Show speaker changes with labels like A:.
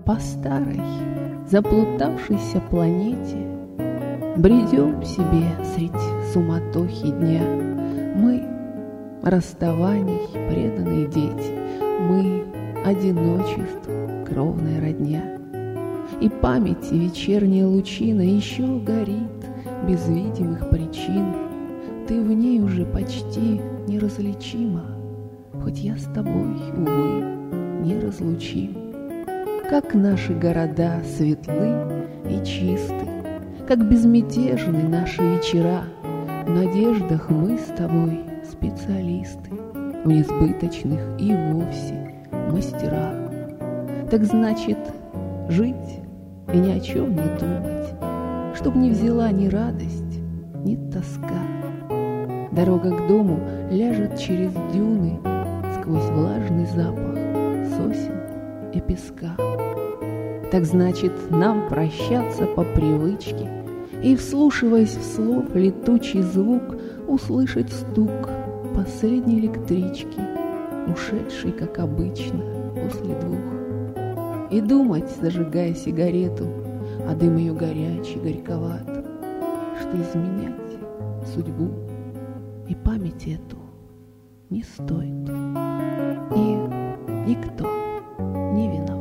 A: по старой, заплутавшейся планете бредем себе средь суматохи дня. Мы — расставаний преданные дети, мы — одиночество кровная родня. И памяти вечерняя лучина еще горит без видимых причин. Ты в ней уже почти неразличима, хоть я с тобой, увы, неразлучим. Как наши города светлы и чисты, как безмятежны наши вечера. В надеждах мы с тобой специалисты, в несбыточных и вовсе мастера. Так значит, жить и ни о чем не думать, чтоб не взяла ни радость, ни тоска. Дорога к дому ляжет через дюны, сквозь влажный запах сосен и песка. Так значит, нам прощаться по привычке и, вслушиваясь в слов летучий звук, услышать стук последней электрички, ушедшей, как обычно, после 2. И думать, зажигая сигарету, а дым ее горячий, горьковат, что изменять судьбу и память эту не стоит, и никто не виноват.